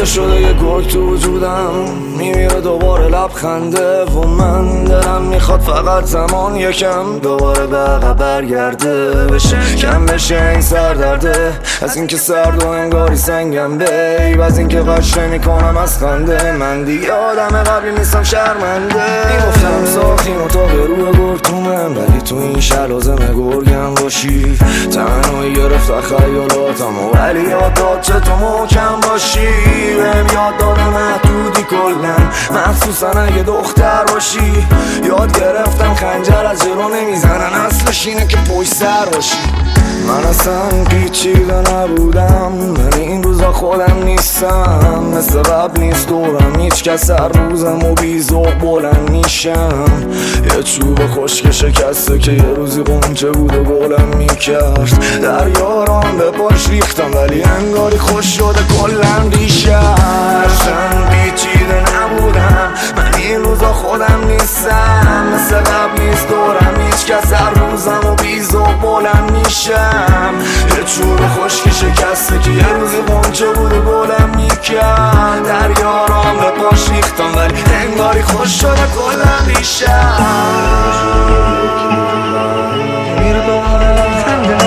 ریخته شده یه گرگ تو وجودم، میمیره دوباره لبخنده و من دلم میخواد فقط زمان یکم دوباره به عقب برگرده، بشه کم بشه این سردرده از اینکه سرد و انگاری سنگم بیب، از اینکه قشه میکنم از خنده. من دیگه آدم قبلی نیستم شرمنده. میگفتم ساختیم اتاق روی گرگتومم، ولی تو این شهر لازمه گرگم باشی. تنهایی گرفت خیالاتم ولی یاد داد چه تو محکم باشی. بهم یاد داده محدودی کلن، مخصوصا اگه دختر باشی. یاد گرفتم خنجر از جلو نمیزنن، اصلش اینه که پشت سر باشی. من اصلا پیچیده نبودم، من این روزا خودم نیستم. مثل قبل نیست دورم هیچ کس، هر روزم و بیزوق بلند میشم. یه چوب خشک شکسته که یه روزی قنچه بود و گلم میکرد. در یاران به پاش ریختم ولی انگاری خوش شده کلم دیشب. اصلا پیچیده نبودم، من این روزا خودم نیستم. مثل قبل نیست دورم هیچ کس، هر روزم و بیزوق بلند میشم. یه چوب خشک شکسته که یه روزی قنچه بود و گلم میکرد. در یاران به پاش ریختم ولی انگاری خوش شده کلم دیشب. میره دوباره لبخنده،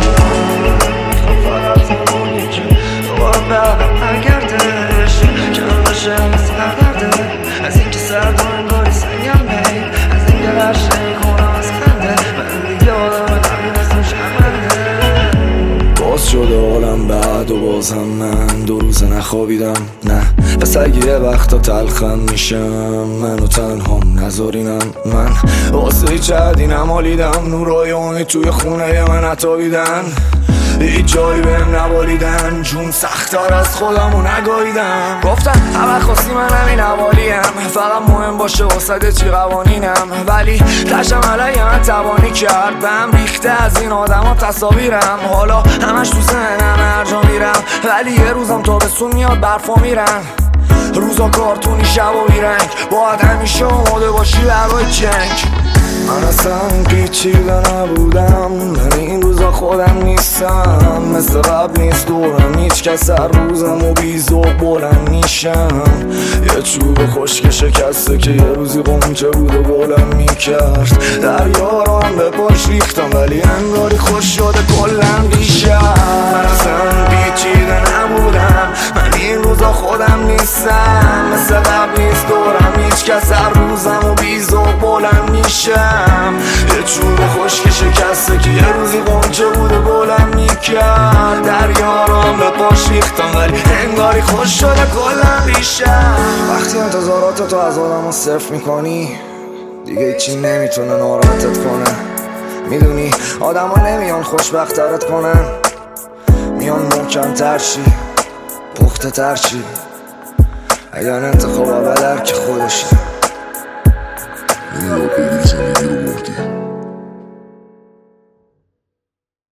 فقط زمانی که دوباره به عقب برگردش. کم بشه این سردرده از اینکه سرد و انگاری سنگم بیب، از اینکه قشه میکنم از خنده. من دیگه آدم قبلی نیستم شرمنده. باز شده حالم بعد و بازم من 2 روز نخوابیدم. نه پس اگه یه وقتا تلخم میشم منو تنهام نذارینم. من واسه هیچ عدی نمالیدم، نورای امید توی خونه من نتابیدن. هیچ جایی بهم نبالیدن، جون سخت‌تر از خودمو نگاهیدم. گفتن همه خواستی من همین حوالیم، فقط مهم باشه واسه چی قوانینم. ولی تشم علیه من توانی کرد، بهم ریخته از این آدم ها تصاویرم. حالا همش تو ذهنم هر جا میرم، ولی یه روزم تابستون میاد برفا میرن. روزا کارتونی شب و بیرنگ، باید همیشه آماده باشی برای جنگ. من اصلا پیچیده نبودم، من این روزا خودم نیستم. مثل قبل نیست دورم هیچ کس، هر روزم و بیزوق بلند میشم. یه چوب خشک شکسته که یه روزی قنچه بود و گلم میکرد. در یاران به پاش ریختم ولی انگاری خوش شده کلم دیشب. من اصلا پیچیده نبودم، من این روزا خودم نیستم. مثل قبل نیست دورم هیچ کس، هر روزم و بیزوق بلند میشم. یه چوب خشک شکسته که یه روزی قنچه بود و گلم میکرد. در یاران به پاش ریختم ولی انگاری خوش شده کلم دیشب. وقتی انتظاراتتو از آدم صرف میکنی دیگه هیچی نمیتونه ناراحتت کنه. میدونی آدم ها نمیان خوشبخترت کنن، میان محکم تر شی، پخته تر شی. اگر انتخاب اول که خودشه